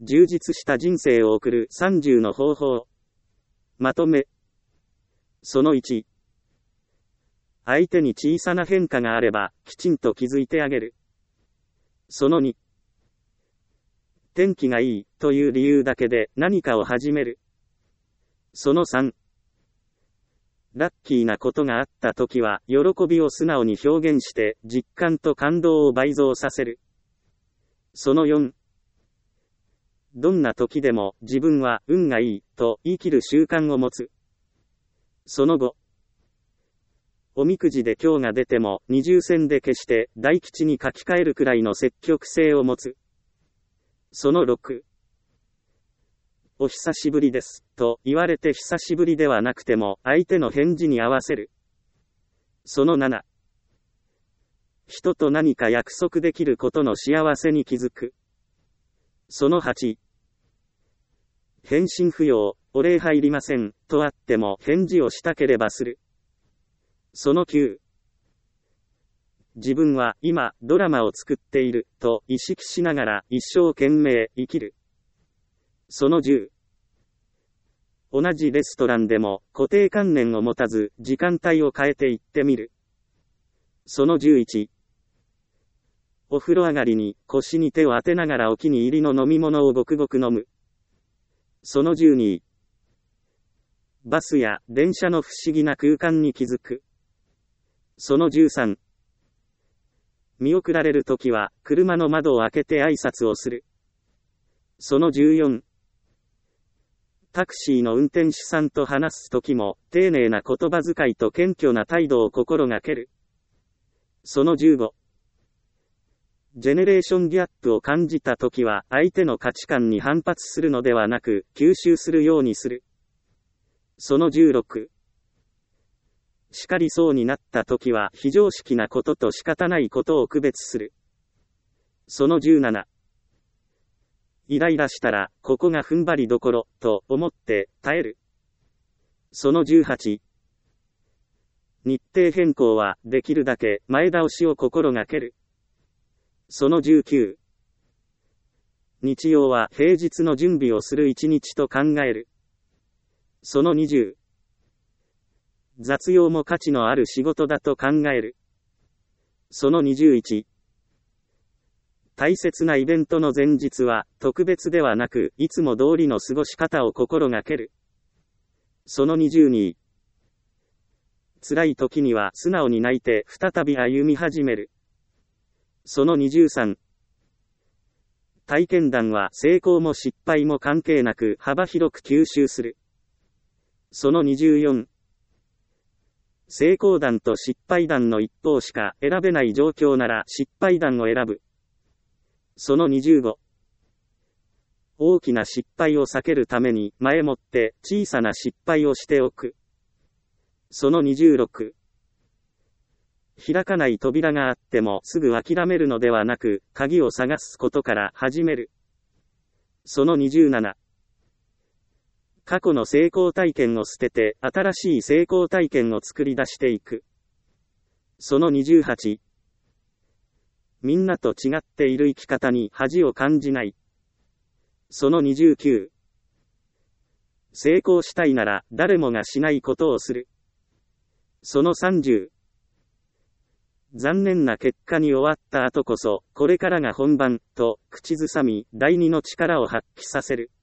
充実した人生を送る30の方法。まとめ。その1。相手に小さな変化があれば、きちんと気づいてあげる。その2。天気がいいという理由だけで何かを始める。その3。ラッキーなことがあったときは、喜びを素直に表現して、実感と感動を倍増させる。その4。どんな時でも自分は運がいいと言い切る習慣を持つ。その5。おみくじで今日が出ても二重線で消して大吉に書き換えるくらいの積極性を持つ。その6。お久しぶりです、と言われて久しぶりではなくても相手の返事に合わせる。その7。人と何か約束できることの幸せに気づく。その8。返信不要、お礼入りません、とあっても返事をしたければする。その9。自分は今ドラマを作っている、と意識しながら一生懸命生きる。その10。同じレストランでも固定観念を持たず時間帯を変えていってみる。その11。お風呂上がりに腰に手を当てながらお気に入りの飲み物をごくごく飲む。その12。バスや電車の不思議な空間に気づく。その13。見送られるときは車の窓を開けて挨拶をする。その14。タクシーの運転手さんと話すときも丁寧な言葉遣いと謙虚な態度を心がける。その15。ジェネレーションギャップを感じたときは相手の価値観に反発するのではなく吸収するようにする。その16。叱りそうになったときは非常識なことと仕方ないことを区別する。その17。イライラしたらここが踏ん張りどころと思って耐える。その18。日程変更はできるだけ前倒しを心がける。その19。日曜は平日の準備をする一日と考える。その20。雑用も価値のある仕事だと考える。その21。大切なイベントの前日は特別ではなくいつも通りの過ごし方を心がける。その22。辛い時には素直に泣いて再び歩み始める。その23。体験談は成功も失敗も関係なく幅広く吸収する。その24。成功談と失敗談の一方しか選べない状況なら失敗談を選ぶ。その25。大きな失敗を避けるために前もって小さな失敗をしておく。その26。開かない扉があってもすぐ諦めるのではなく、鍵を探すことから始める。その27。過去の成功体験を捨てて、新しい成功体験を作り出していく。その28。みんなと違っている生き方に恥を感じない。その29。成功したいなら誰もがしないことをする。その30。残念な結果に終わった後こそ、これからが本番、と口ずさみ、第二の力を発揮させる。